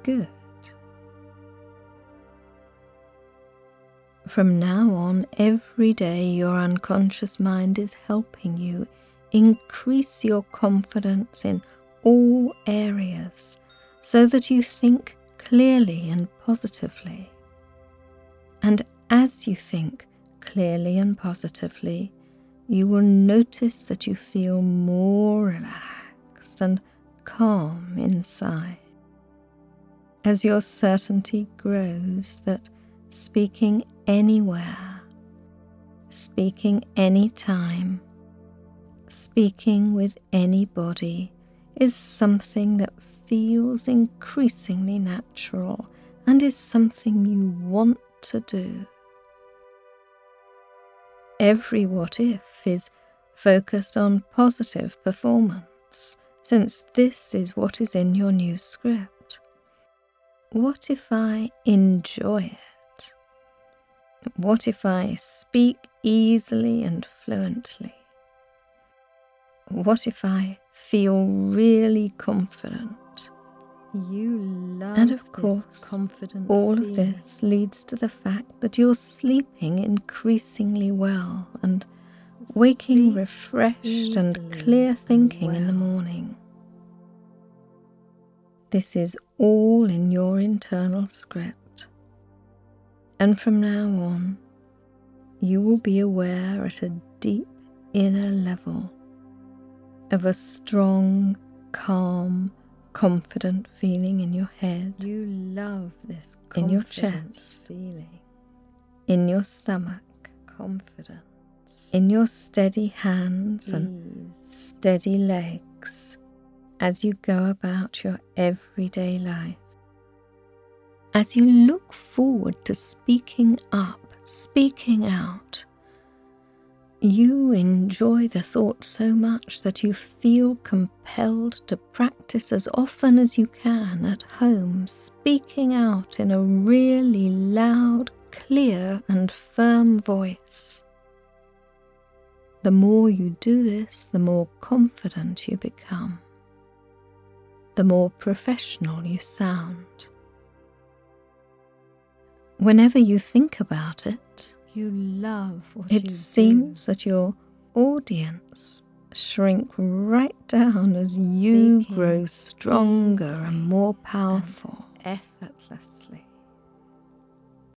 Good. From now on, every day your unconscious mind is helping you increase your confidence in all areas so that you think clearly and positively. And as you think clearly and positively, you will notice that you feel more relaxed and calm inside. As your certainty grows that speaking anywhere, speaking anytime, speaking with anybody is something that feels increasingly natural and is something you want to do. Every what if is focused on positive performance, since this is what is in your new script. What if I enjoy it? What if I speak easily and fluently? What if I feel really confident? You love And of this course, confident all feeling. of this leads to the fact that you're sleeping increasingly well and waking Sleep refreshed and easily clear and thinking in the well. morning. This is all in your internal script. And from now on, you will be aware at a deep inner level of a strong, calm, confident feeling in your head, You love this in your confident chest, feeling. in your stomach, Confidence. in your steady hands and Ease. steady legs as you go about your everyday life. As you look forward to speaking up, speaking out, you enjoy the thought so much that you feel compelled to practice as often as you can at home, speaking out in a really loud, clear and firm voice. The more you do this, the more confident you become, the more professional you sound. Whenever you think about it, You love what you it seems that your audience shrink right down as you Speaking grow stronger easily and more powerful. do effortlessly.